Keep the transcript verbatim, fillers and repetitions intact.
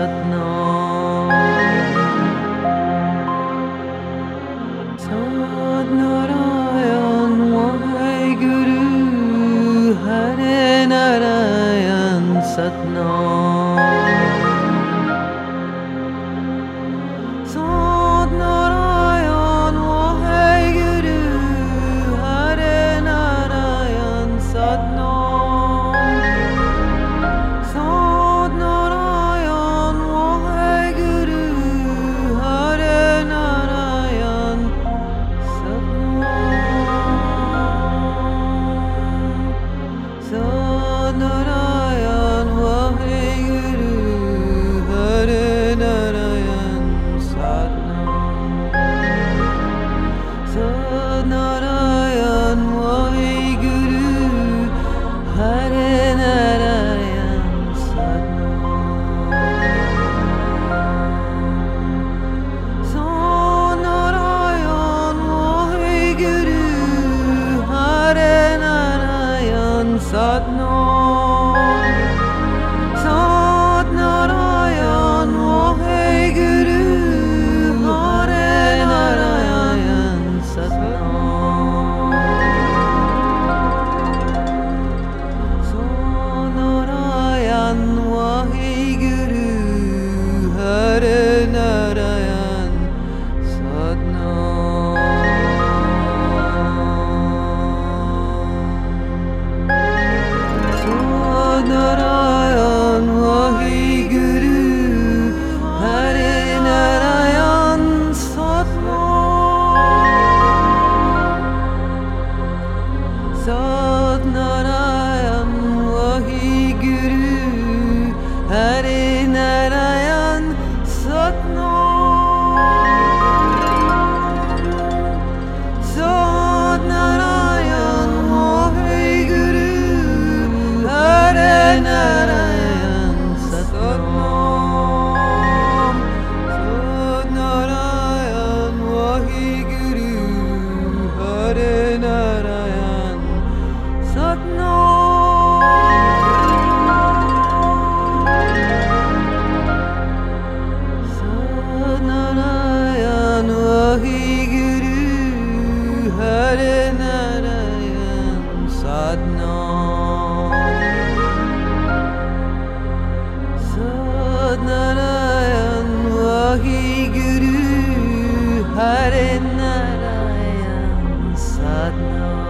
Satnam Satnarayan Waheguru Hare Narayan Satnam Satnarayan Waheguru Hare Narayan Satnam Satnarayan Waheguru Hare Narayan Satnam Satnarayan Waheguru Hare Narayan Satnam Satnarayan Waheguru Hare Narayan Satnam Satnarayan Waheguru Hare Narayan Satnam Satnarayan Waheguru Hare Narayan Satnam Satnarayan Waheguru Hare Narayan Satnam Satnarayan Waheguru Hare Narayan Satnam Satnarayan Waheguru Hare Narayan Satnam Satnarayan Waheguru Hare Narayan Satnam Satnarayan Waheguru Hare Narayan Satnarayan Waheguru Hare Narayan Satnam Satnarayan Waheguru Hare Narayan Satnam